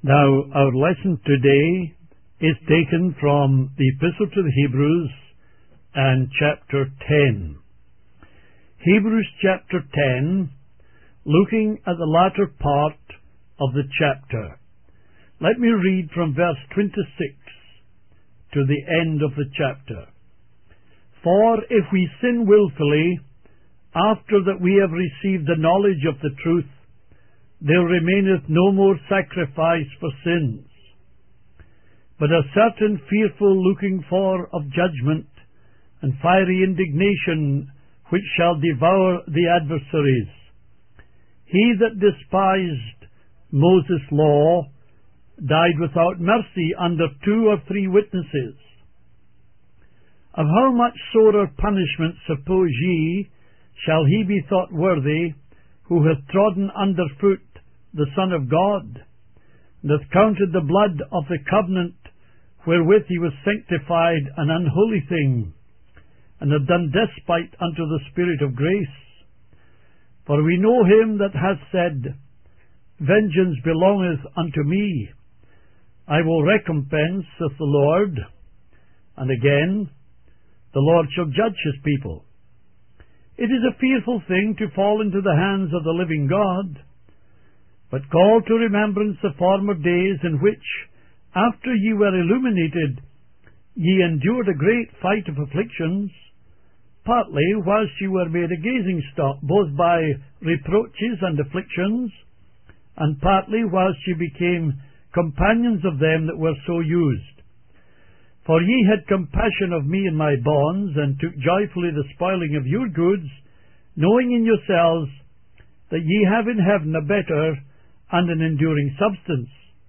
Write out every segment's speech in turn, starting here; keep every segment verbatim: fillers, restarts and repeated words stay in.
Now, our lesson today is taken from the Epistle to the Hebrews and chapter ten. Hebrews chapter ten, looking at the latter part of the chapter. Let me read from verse twenty-six to the end of the chapter. For if we sin wilfully, after that we have received the knowledge of the truth, there remaineth no more sacrifice for sins, but a certain fearful looking for of judgment, and fiery indignation, which shall devour the adversaries. He that despised Moses' law died without mercy under two or three witnesses. Of how much sorer punishment, suppose ye, shall he be thought worthy, who hath trodden under foot the Son of God, and hath counted the blood of the covenant wherewith he was sanctified an unholy thing, and hath done despite unto the Spirit of grace? For we know him that hath said, Vengeance belongeth unto me, I will recompense, saith the Lord. And again, the Lord shall judge his people. It is a fearful thing to fall into the hands of the living God. But call to remembrance the former days in which, after ye were illuminated, ye endured a great fight of afflictions, partly whilst ye were made a gazing stock, both by reproaches and afflictions, and partly whilst ye became companions of them that were so used. For ye had compassion of me in my bonds, and took joyfully the spoiling of your goods, knowing in yourselves that ye have in heaven a better and an enduring substance.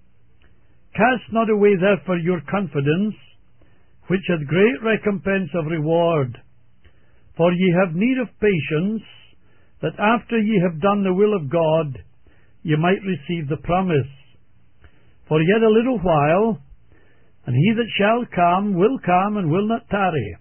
Cast not away therefore your confidence, which hath great recompense of reward. For ye have need of patience, that after ye have done the will of God, ye might receive the promise. For yet a little while, and he that shall come will come and will not tarry.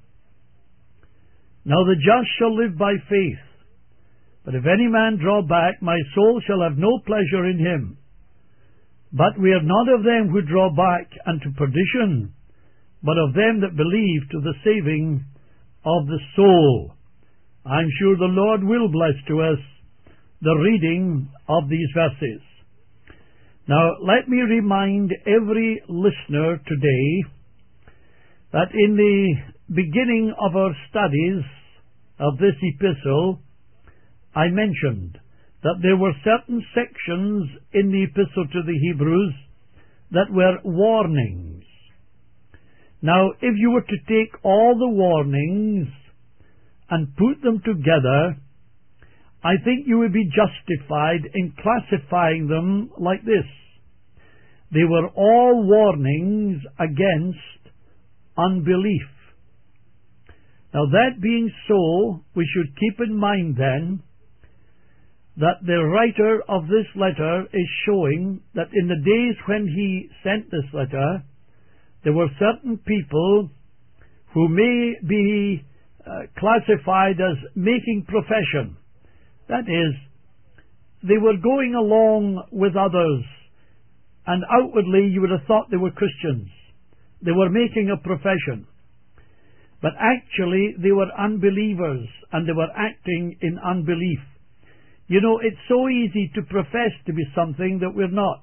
Now the just shall live by faith. But if any man draw back, my soul shall have no pleasure in him. But we are not of them who draw back unto perdition, but of them that believe to the saving of the soul. I'm sure the Lord will bless to us the reading of these verses. Now, let me remind every listener today that in the beginning of our studies of this epistle, I mentioned that there were certain sections in the Epistle to the Hebrews that were warnings. Now, if you were to take all the warnings and put them together, I think you would be justified in classifying them like this. They were all warnings against unbelief. Now, that being so, we should keep in mind then that the writer of this letter is showing that in the days when he sent this letter, there were certain people who may be uh, classified as making profession. That is, they were going along with others, and outwardly you would have thought they were Christians. They were making a profession. But actually they were unbelievers, and they were acting in unbelief. You know, it's so easy to profess to be something that we're not.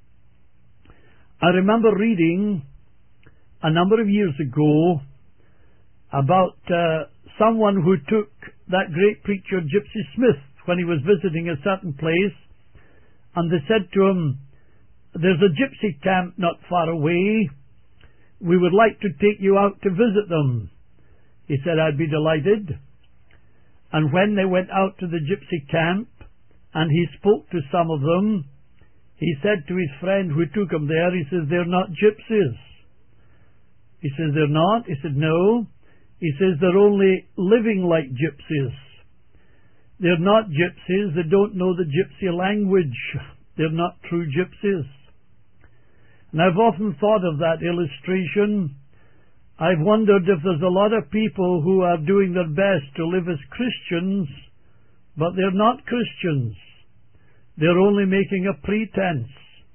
I remember reading a number of years ago about uh, someone who took that great preacher Gypsy Smith when he was visiting a certain place, and they said to him, there's a gypsy camp not far away. We would like to take you out to visit them. He said, I'd be delighted. And when they went out to the gypsy camp, and he spoke to some of them, he said to his friend who took him there, he says, they're not gypsies. He says, they're not? He said, no. He says, they're only living like gypsies. They're not gypsies. They don't know the gypsy language. They're not true gypsies. And I've often thought of that illustration. I've wondered if there's a lot of people who are doing their best to live as Christians, but they're not Christians. They're only making a pretense.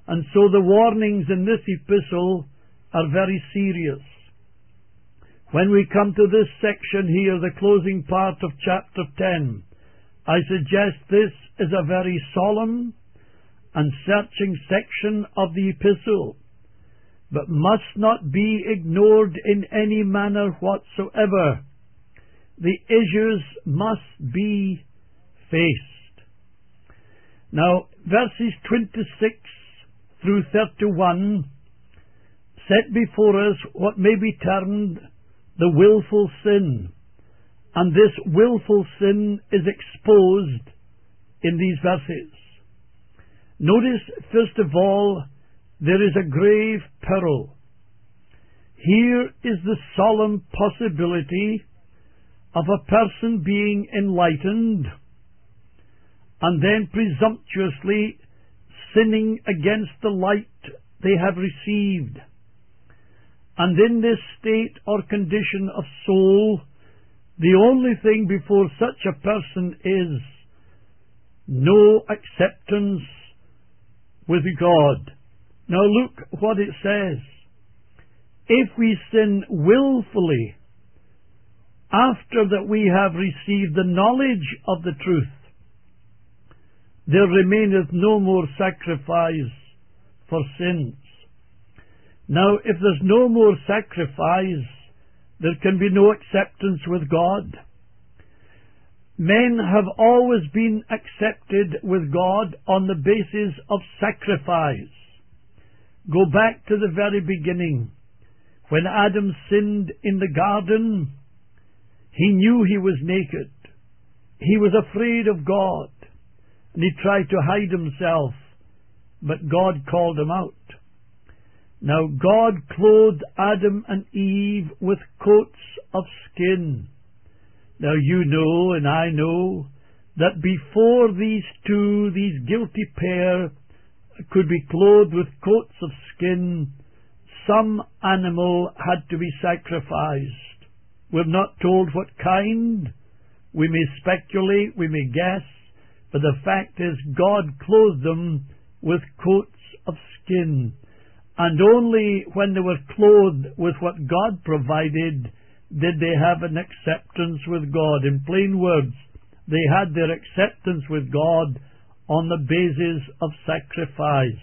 And so the warnings in this epistle are very serious. When we come to this section here, the closing part of chapter ten, I suggest this is a very solemn and searching section of the epistle, but must not be ignored in any manner whatsoever. The issues must be faced. Now, verses twenty-six through thirty-one set before us what may be termed the willful sin, and this willful sin is exposed in these verses. Notice, first of all, there is a grave peril. Here is the solemn possibility of a person being enlightened and then presumptuously sinning against the light they have received. And in this state or condition of soul, the only thing before such a person is no acceptance with God. Now look what it says. If we sin willfully, after that we have received the knowledge of the truth, there remaineth no more sacrifice for sins. Now, if there's no more sacrifice, there can be no acceptance with God. Men have always been accepted with God on the basis of sacrifice. Go back to the very beginning. When Adam sinned in the garden, he knew he was naked. He was afraid of God, and he tried to hide himself, but God called him out. Now God clothed Adam and Eve with coats of skin. Now you know and I know that before these two, these guilty pair, could be clothed with coats of skin, some animal had to be sacrificed. We're not told what kind. We may speculate, we may guess, but the fact is God clothed them with coats of skin. And only when they were clothed with what God provided did they have an acceptance with God. In plain words, they had their acceptance with God on the basis of sacrifice.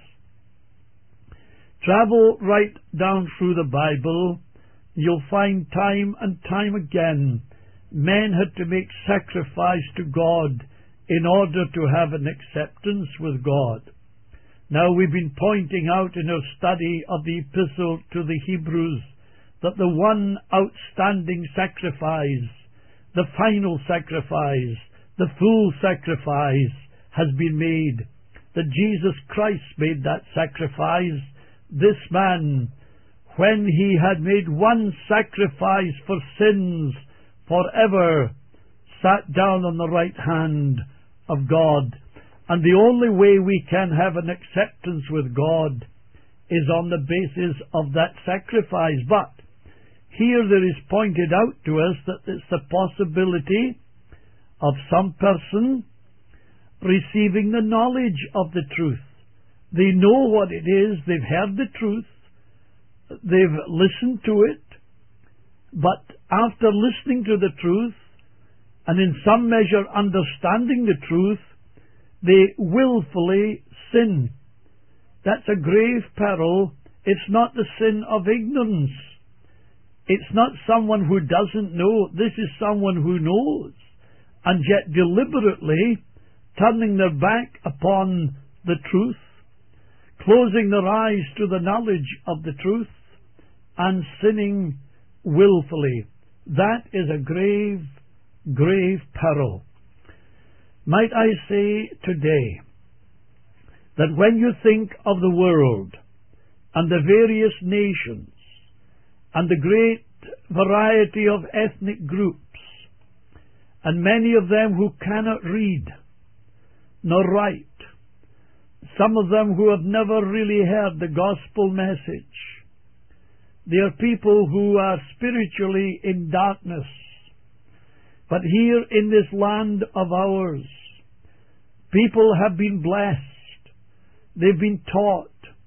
Travel right down through the Bible, you'll find time and time again men had to make sacrifice to God in order to have an acceptance with God. Now, we've been pointing out in our study of the Epistle to the Hebrews that the one outstanding sacrifice, the final sacrifice, the full sacrifice has been made. That Jesus Christ made that sacrifice. This man, when he had made one sacrifice for sins forever, sat down on the right hand of God. And the only way we can have an acceptance with God is on the basis of that sacrifice. But here there is pointed out to us that it's the possibility of some person receiving the knowledge of the truth. They know what it is, they've heard the truth, they've listened to it, but after listening to the truth, and in some measure understanding the truth, they willfully sin. That's a grave peril. It's not the sin of ignorance. It's not someone who doesn't know. This is someone who knows, and yet deliberately turning their back upon the truth, closing their eyes to the knowledge of the truth, and sinning willfully. That is a grave, grave peril. Might I say today that when you think of the world and the various nations and the great variety of ethnic groups, and many of them who cannot read nor write, some of them who have never really heard the gospel message, they are people who are spiritually in darkness. But here in this land of ours, people have been blessed. They've been taught.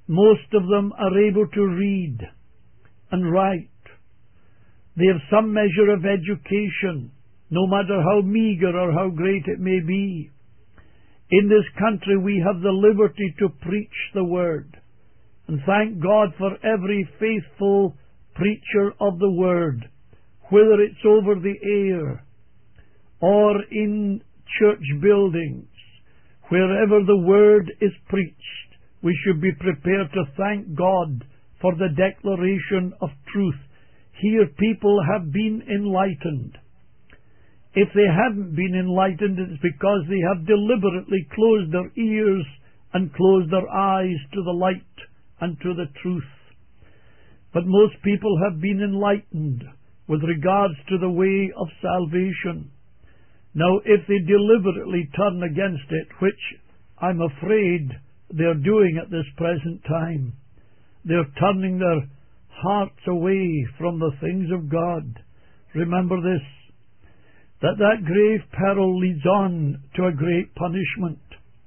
Most of them are able to read and write. They have some measure of education, no matter how meagre or how great it may be. In this country we have the liberty to preach the Word. And thank God for every faithful preacher of the Word, whether it's over the air or in church buildings. Wherever the Word is preached, we should be prepared to thank God for the declaration of truth. Here people have been enlightened. If they haven't been enlightened, it's because they have deliberately closed their ears and closed their eyes to the light and to the truth. But most people have been enlightened with regards to the way of salvation. Now, if they deliberately turn against it, which I'm afraid they're doing at this present time, they're turning their hearts away from the things of God. Remember this, that that grave peril leads on to a great punishment.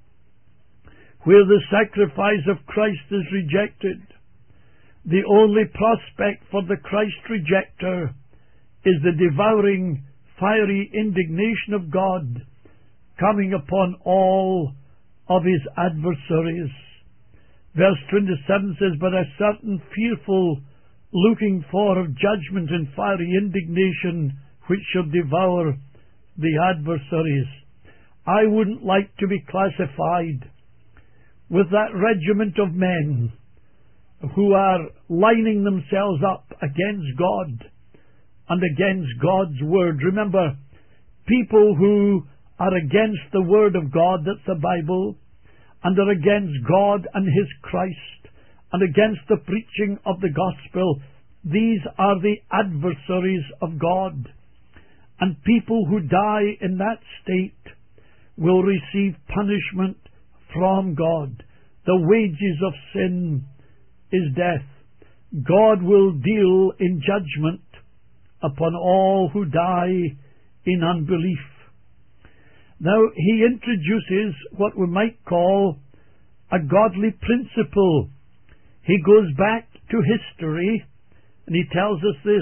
Where the sacrifice of Christ is rejected, the only prospect for the Christ rejecter is the devouring, fiery indignation of God coming upon all of his adversaries. Verse twenty-seven says, "But a certain fearful looking for of judgment and fiery indignation which shall devour the adversaries." I wouldn't like to be classified with that regiment of men who are lining themselves up against God and against God's Word. Remember, people who are against the Word of God, that's the Bible, and are against God and His Christ, and against the preaching of the gospel, these are the adversaries of God. And people who die in that state will receive punishment from God. The wages of sin is death. God will deal in judgment upon all who die in unbelief. Now, he introduces what we might call a godly principle. He goes back to history and he tells us this: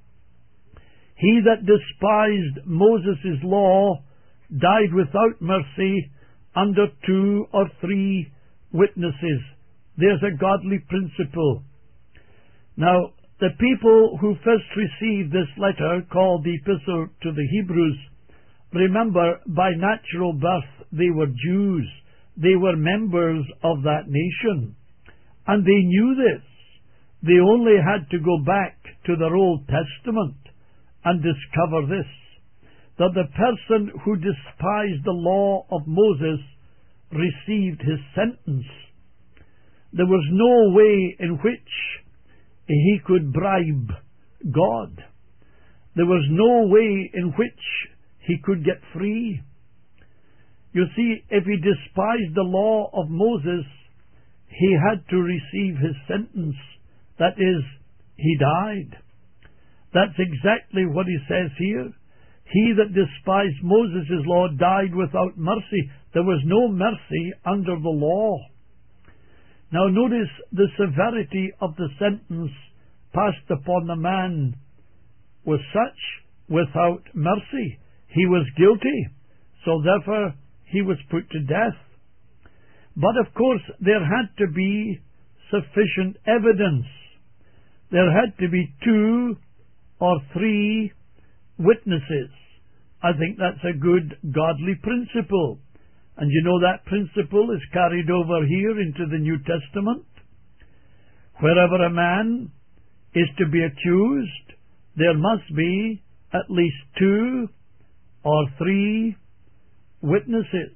"He that despised Moses' law died without mercy under two or three witnesses." There's a godly principle. Now, the people who first received this letter, called the Epistle to the Hebrews, remember, by natural birth they were Jews. They were members of that nation. And they knew this. They only had to go back to their Old Testament and discover this, that the person who despised the law of Moses received his sentence. There was no way in which he could bribe God. There was no way in which he could get free. You see, if he despised the law of Moses, he had to receive his sentence. That is, he died. That's exactly what he says here. He that despised Moses' law died without mercy. There was no mercy under the law. Now notice the severity of the sentence passed upon the man was such, without mercy. He was guilty, so therefore he was put to death. But of course there had to be sufficient evidence. There had to be two or three witnesses. I think that's a good godly principle. And you know that principle is carried over here into the New Testament. Wherever a man is to be accused, there must be at least two or three witnesses.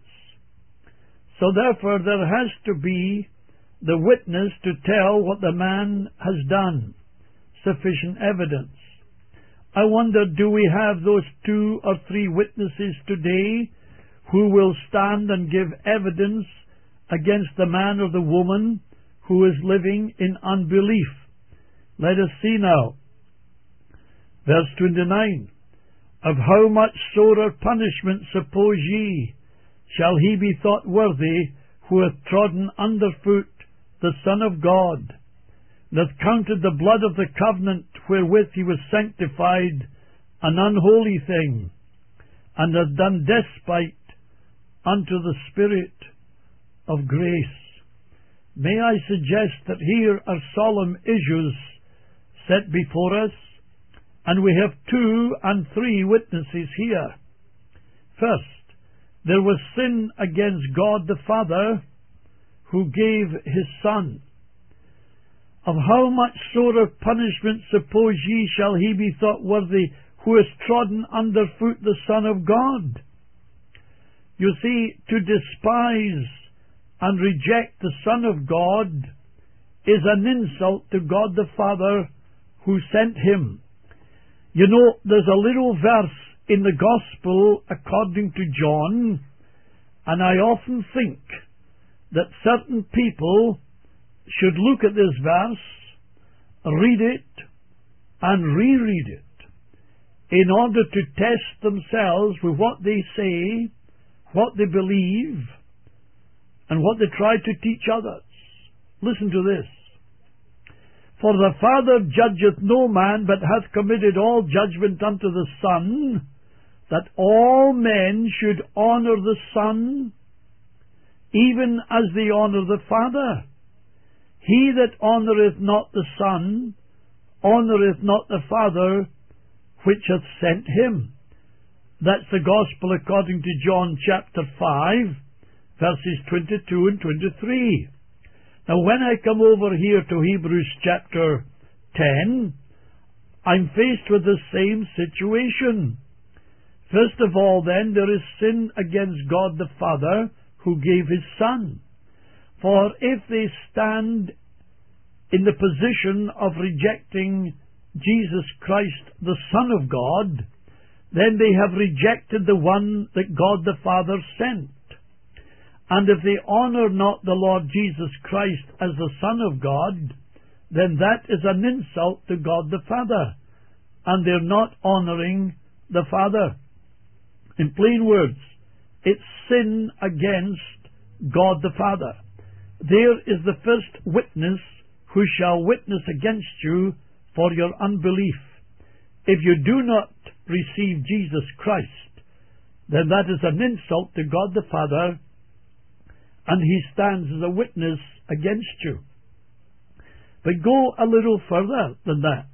So therefore there has to be the witness to tell what the man has done. Sufficient evidence. I wonder, do we have those two or three witnesses today who will stand and give evidence against the man or the woman who is living in unbelief? Let us see now. Verse twenty-nine. "Of how much sorer punishment, suppose ye, shall he be thought worthy who hath trodden under foot the Son of God, and hath counted the blood of the covenant wherewith he was sanctified an unholy thing, and hath done despite unto the Spirit of grace. May I suggest that here are solemn issues set before us, and we have two and three witnesses here. First, there was sin against God the Father, who gave his Son. Of how much sorer punishment, suppose ye, shall he be thought worthy who has trodden under foot the Son of God? You see, to despise and reject the Son of God is an insult to God the Father who sent him. You know, there's a little verse in the Gospel according to John, and I often think that certain people should look at this verse, read it, and reread it, in order to test themselves with what they say, what they believe, and what they try to teach others. Listen to this. For the Father judgeth no man, but hath committed all judgment unto the Son, that all men should honour the Son, even as they honour the Father. He that honoureth not the Son, honoureth not the Father, which hath sent him. That's the Gospel according to John chapter five, verses twenty-two and twenty-three. Now when I come over here to Hebrews chapter ten, I'm faced with the same situation. First of all then, there is sin against God the Father, who gave his Son. For if they stand in the position of rejecting Jesus Christ, the Son of God, then they have rejected the one that God the Father sent. And if they honour not the Lord Jesus Christ as the Son of God, then that is an insult to God the Father, and they're not honouring the Father. In plain words, it's sin against God the Father. There is the first witness who shall witness against you for your unbelief. If you do not receive Jesus Christ, then that is an insult to God the Father, and he stands as a witness against you. But go a little further than that.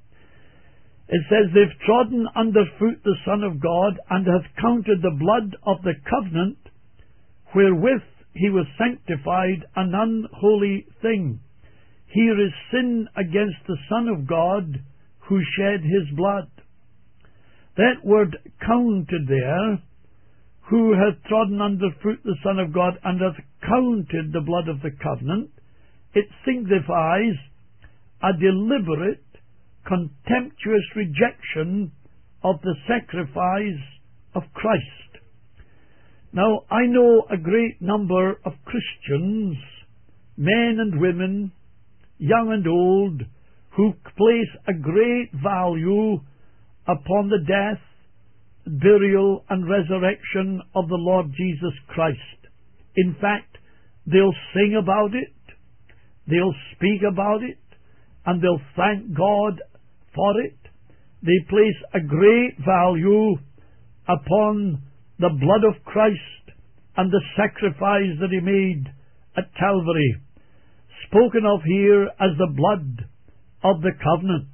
It says, they've trodden under foot the Son of God, and have counted the blood of the covenant wherewith he was sanctified an unholy thing. Here is sin against the Son of God, who shed his blood. That word counted there, who hath trodden under foot the Son of God, and hath counted the blood of the covenant, it signifies a deliberate, contemptuous rejection of the sacrifice of Christ. Now, I know a great number of Christians, men and women, young and old, who place a great value upon the death, burial, and resurrection of the Lord Jesus Christ. In fact, they'll sing about it, they'll speak about it, and they'll thank God for it. They place a great value upon the blood of Christ and the sacrifice that he made at Calvary, spoken of here as the blood of the covenant.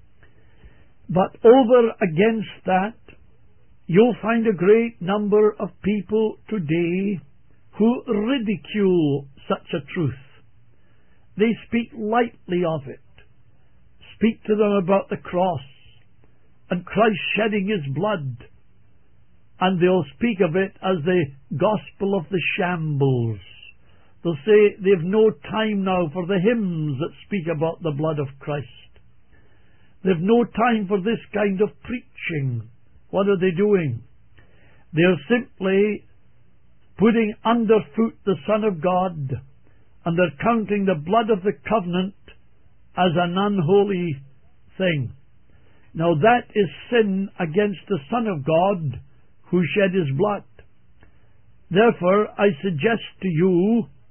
But over against that, you'll find a great number of people today who ridicule such a truth. They speak lightly of it. Speak to them about the cross and Christ shedding his blood, and they'll speak of it as the gospel of the shambles. They'll say they've no time now for the hymns that speak about the blood of Christ. They've no time for this kind of preaching. What are they doing? They're simply putting underfoot the Son of God, and they're counting the blood of the covenant as an unholy thing. Now that is sin against the Son of God who shed his blood. Therefore, I suggest to you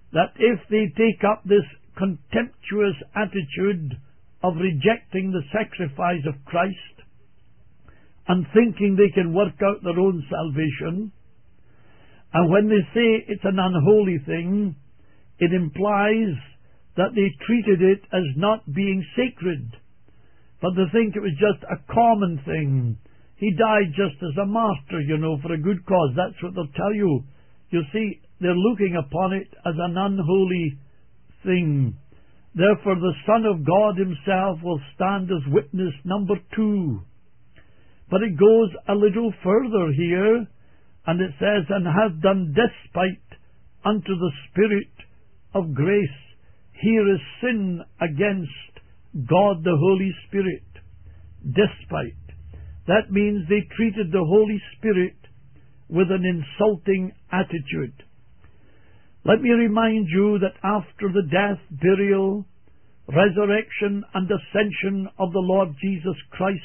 that if they take up this contemptuous attitude of rejecting the sacrifice of Christ and thinking they can work out their own salvation, and when they say it's an unholy thing, it implies that they treated it as not being sacred, but they think it was just a common thing. He died just as a martyr, you know, for a good cause. That's what they'll tell you. You see, they're looking upon it as an unholy thing. Therefore, the Son of God himself will stand as witness number two. But it goes a little further here, and it says, and hath done despite unto the Spirit of grace. Here is sin against God the Holy Spirit. Despite. That means they treated the Holy Spirit with an insulting attitude. Let me remind you that after the death, burial, resurrection, and ascension of the Lord Jesus Christ,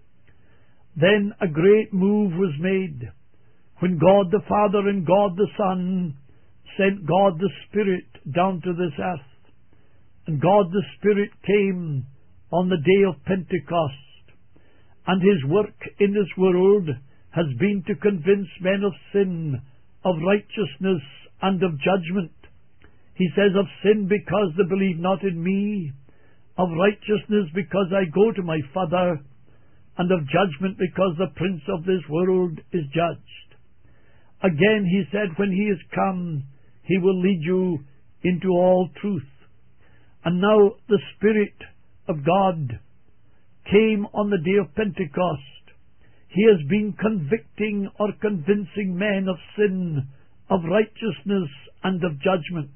then a great move was made when God the Father and God the Son sent God the Spirit down to this earth. And God the Spirit came on the day of Pentecost. And his work in this world has been to convince men of sin, of righteousness, and of judgment. He says of sin because they believe not in me, of righteousness because I go to my Father, and of judgment because the prince of this world is judged. Again he said, when he is come, he will lead you into all truth. And now the Spirit of God came on the day of Pentecost. He has been convicting or convincing men of sin, of righteousness, and of judgment.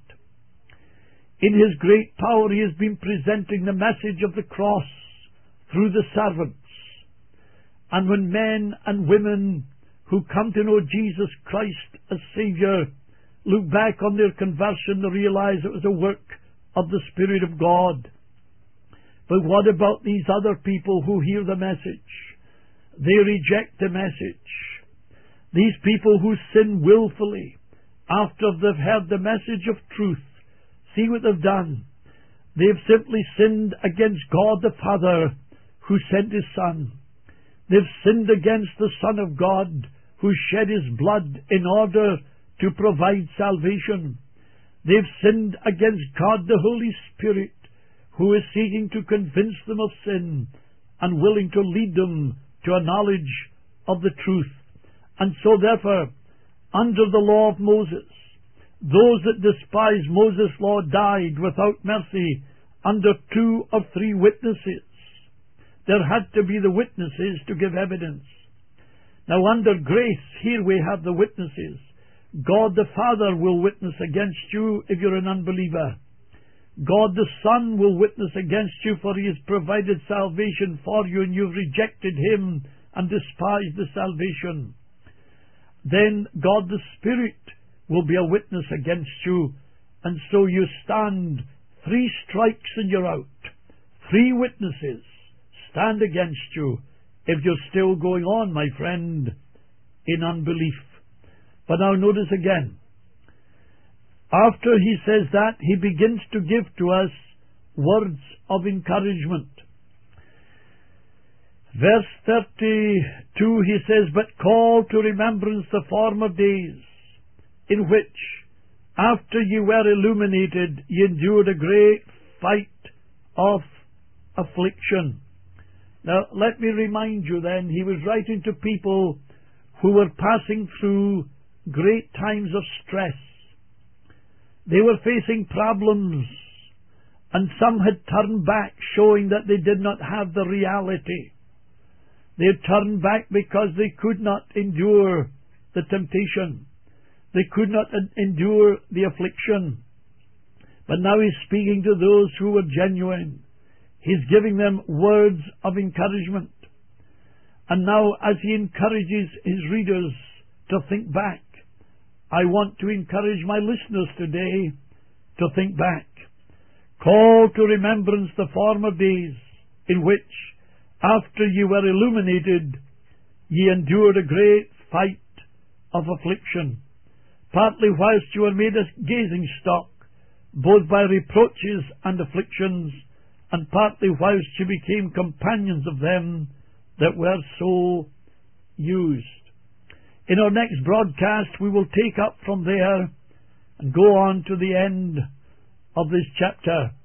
In his great power he has been presenting the message of the cross through the servants. And when men and women who come to know Jesus Christ as Saviour look back on their conversion, they realize it was a work of the Spirit of God. But what about these other people who hear the message? They reject the message. These people who sin willfully after they've heard the message of truth, see what they've done. They've simply sinned against God the Father who sent his Son. They've sinned against the Son of God who shed his blood in order to provide salvation. They've sinned against God the Holy Spirit, who is seeking to convince them of sin and willing to lead them to a knowledge of the truth. And so therefore, under the law of Moses, those that despise Moses' law died without mercy under two or three witnesses. There had to be the witnesses to give evidence. Now under grace, here we have the witnesses. God the Father will witness against you if you're an unbeliever. God the Son will witness against you, for he has provided salvation for you and you've rejected him and despised the salvation. Then God the Spirit will be a witness against you, and so you stand. Three strikes and you're out. Three witnesses stand against you if you're still going on, my friend, in unbelief. But now notice again, after he says that, he begins to give to us words of encouragement. Verse thirty-two, he says, but call to remembrance the former days, in which, after ye were illuminated, ye endured a great fight of affliction. Now, let me remind you then, he was writing to people who were passing through great times of stress. They were facing problems, and some had turned back, showing that they did not have the reality. They had turned back because they could not endure the temptation. They could not endure the affliction. But now he's speaking to those who were genuine. He's giving them words of encouragement. And now, as he encourages his readers to think back, I want to encourage my listeners today to think back. Call to remembrance the former days, in which, after ye were illuminated, ye endured a great fight of affliction, partly whilst you were made a gazing stock, both by reproaches and afflictions, and partly whilst she became companions of them that were so used. In our next broadcast we will take up from there and go on to the end of this chapter.